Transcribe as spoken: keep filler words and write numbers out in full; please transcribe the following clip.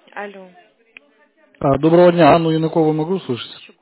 Алло. А, доброго дня, Анну Янакову могу слышать?